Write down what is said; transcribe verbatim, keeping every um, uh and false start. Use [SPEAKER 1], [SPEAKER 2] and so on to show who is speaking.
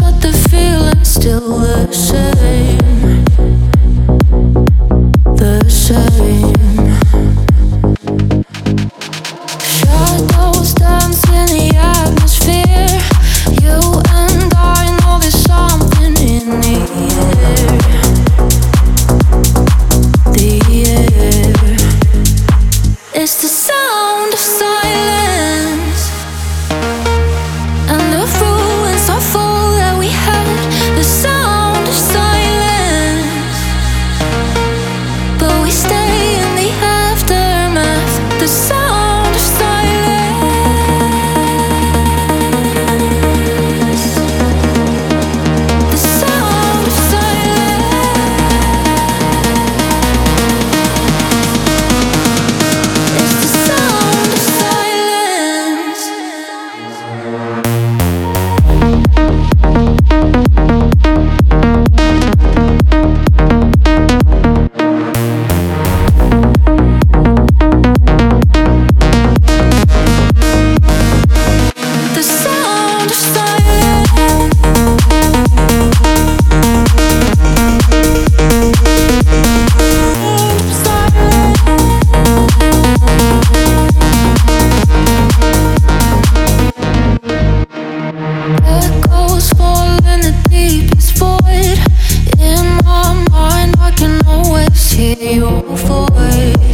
[SPEAKER 1] but the feeling's still the same. The same. Shadows dance in the atmosphere. You and I know there's something in the air. The air. It's the sound of silence and the ruins of all that we had. The sound of silence, but we stay in the aftermath. The sound of silence. The sound of silence. It's the sound of silence. The sound of silence. Echoes fall in the deepest void. In my mind, I can always hear your voice.